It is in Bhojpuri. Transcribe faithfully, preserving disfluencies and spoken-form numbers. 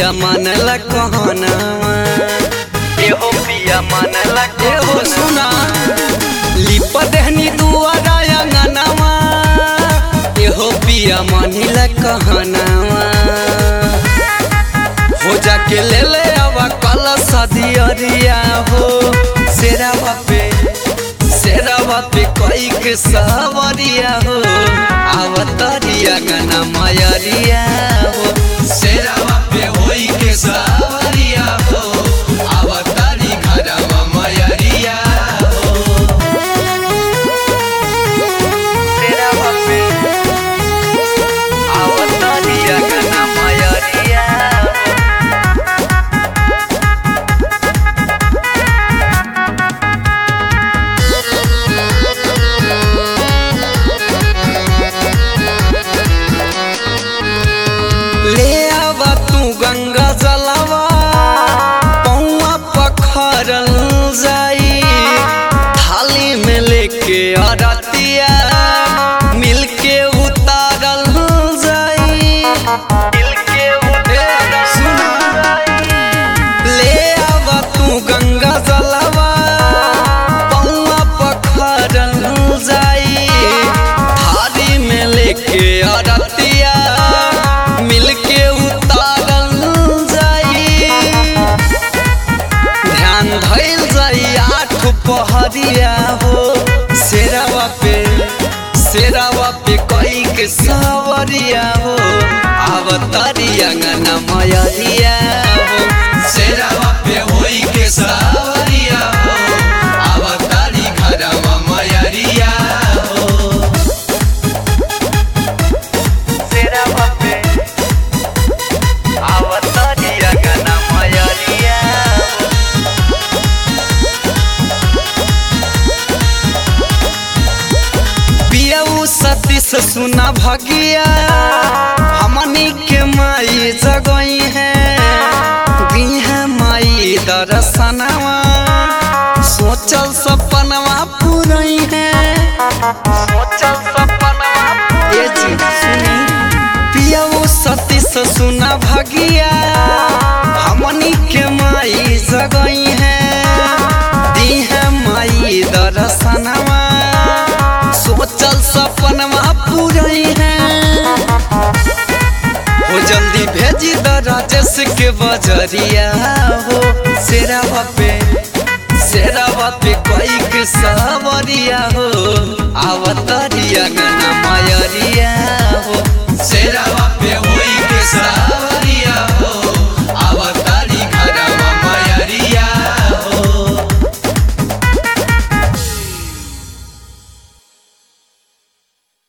पिया मानला कहनावा एहो पिया मानला एहो सुना लिप देहनी दुआरा अंगनावा एहो पिया मानिला कहनावा हो जाके ले ले आवा कल सदियरिया हो सेरावा पे सेरावा पे कोई के सवरिया हो आवतरिया गना मायरिया हो सेरावा पे होई के सवरिया हो आवतरी घरवा मायरिया हो सेरावा पे आवतरिया गना मायरिया ले आवा तू गंगा जलवा पौआ पखरल जाई थाली में लेके अरतिया मिलके उतारल जाई दिल के उतारा सुना ले आवा तू गंगा जलवा पौआ पखरल जाई थाली में लेके अरतिया मिलके उतारल जाई ध्यान धइल जाई आठ पहरिया हो सेरावा पे सेरावा पे कोई के सवरिया हो आवतरिया गना मायरिया हो सेरावा पे होई के सवरिया हो आवतरी घरवा मायरिया हो सेरावा पे आवतरिया गना मायरिया पियऊ सती से सुना भगिया हमनी के माई जगई है दी है माई दर्शनवा सोचल सपनवा पूरई है सोचल सपना ये चीज सुनी पियऊ सती से सुना भगिया हमनी के माई जगई है दी है माई दर्शनवा सोचल सपनवा पूरई है हो जल्दी भेजी द राजेश के बजरिया हो सेरावा पे सेरावा पे कोई के सवरिया हो आवतरिया गना मायरिया हो सेरावा पे होई के सवरिया